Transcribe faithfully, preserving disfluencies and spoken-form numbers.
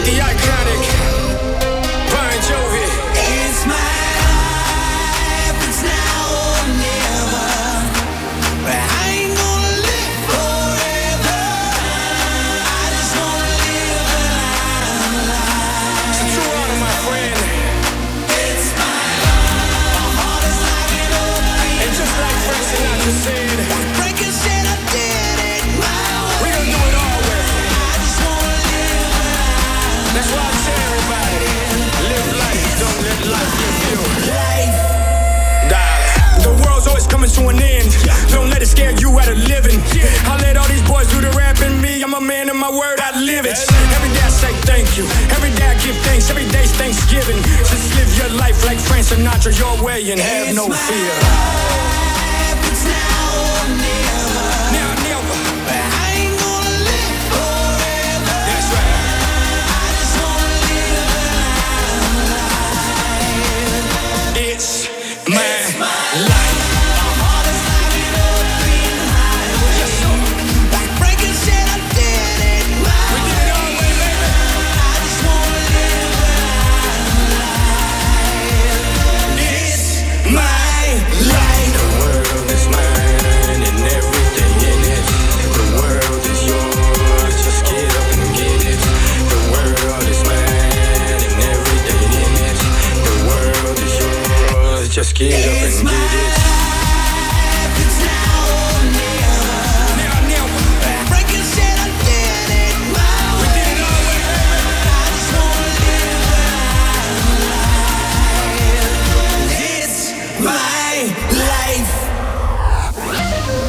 with the iconic Bon Jovi. It's my life, it's now or never. But I ain't gonna live forever. I just wanna live a life. It's a true honor, my friend. It's my life. My heart is like an open. And just like Frank Sinatra said, Breaking said I did it my way. we gon' do it all way. I just wanna live a life. That's why I tell everybody, live life, don't let life live you. Life. Die. The world's always coming to an end. Don't let it scare you out of living. I let all these boys do the rapping. Me, I'm a man of my word, I live it. Every day I say thank you. Every day I give thanks. Every day's Thanksgiving. Just live your life like Frank Sinatra, your way, and have no fear.